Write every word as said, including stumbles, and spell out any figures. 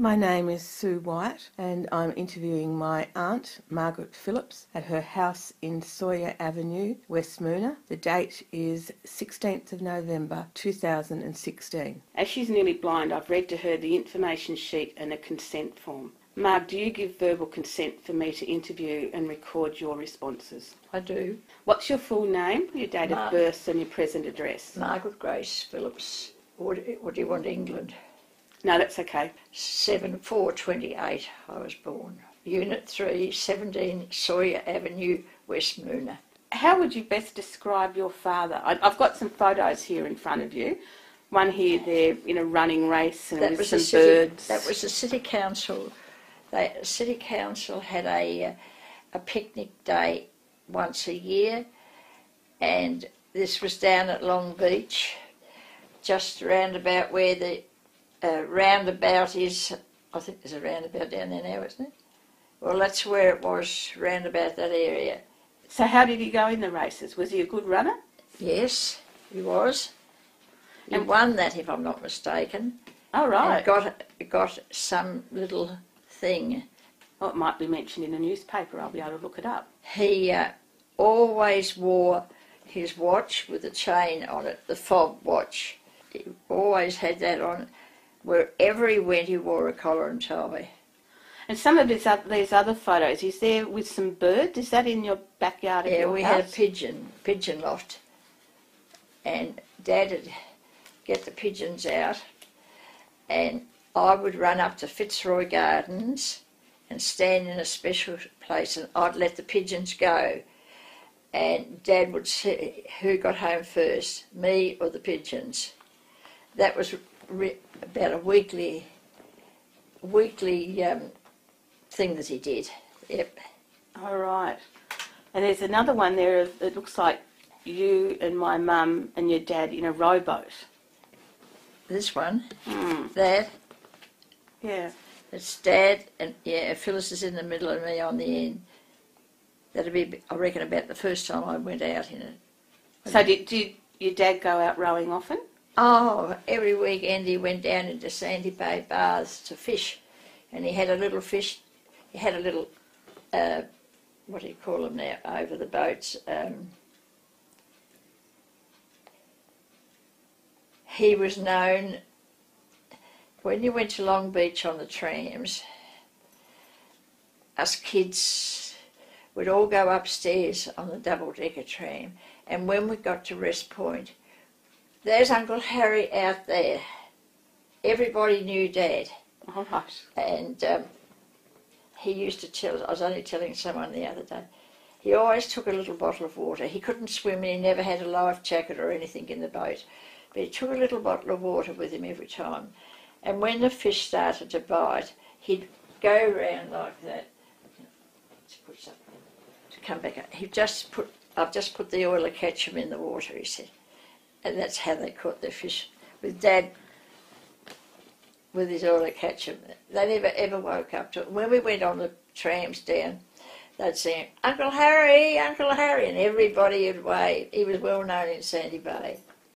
My name is Sue White and I'm interviewing my aunt, Margaret Phillips, at her house in Sawyer Avenue, Westmoona. The date is sixteenth of November two thousand sixteen. As she's nearly blind, I've read to her the information sheet and a consent form. Marg, do you give verbal consent for me to interview and record your responses? I do. What's your full name, your date Mar- of birth and your present address? Margaret Grace Phillips. What, what do you want, England? No, that's okay. seven four twenty-eight I was born. Unit three, seventeen Sawyer Avenue, Westmoona. How would you best describe your father? I- I've got some photos here in front of you. One here, there in a running race and That with was some the city, birds. That was the city council. The city council had a a picnic day once a year, and this was down at Long Beach, just round about where the uh, roundabout is. I think there's a roundabout down there now, isn't it? Well, that's where it was, round about that area. So how did he go in the races? Was he a good runner? Yes, he was. He And- won that, if I'm not mistaken. Oh, right. And got got some little thing. Well, it might be mentioned in a newspaper. I'll be able to look it up. He uh, always wore his watch with a chain on it, the fob watch. He always had that on. Wherever he went, he wore a collar and tie. And some of his, oth- these other photos, he's there with some birds. Is that in your backyard of Yeah, your we house? had a pigeon, pigeon loft. And Dad would get the pigeons out, and I would run up to Fitzroy Gardens and stand in a special place, and I'd let the pigeons go. And Dad would see who got home first, me or the pigeons. That was re- about a weekly, weekly um, thing that he did. Yep. All right. And there's another one there. Of, it looks like you and my mum and your dad in a rowboat. This one, Mm. Dad, Yeah. it's Dad, and yeah, Phyllis is in the middle and me on the end. That'd be, I reckon, about the first time I went out in it. So did, did your dad go out rowing often? Oh, every weekend he went down into Sandy Bay Baths to fish, and he had a little fish, he had a little, uh, what do you call them now, over the boats. Um, he was known, when you went to Long Beach on the trams, us kids would all go upstairs on the double-decker tram, and when we got to Rest Point, there's Uncle Harry out there. Everybody knew Dad. All right. And um, he used to tell, I was only telling someone the other day, he always took a little bottle of water. He couldn't swim and he never had a life jacket or anything in the boat. But he took a little bottle of water with him every time. And when the fish started to bite, he'd go round like that. To put some, to come back up. He just put, I've just put the oil of ketchup in the water, he said. And that's how they caught their fish. With Dad, with his oil of ketchup. They never ever woke up to it. When we went on the trams down, they'd say, Uncle Harry, Uncle Harry, and everybody would wave. He was well known in Sandy Bay.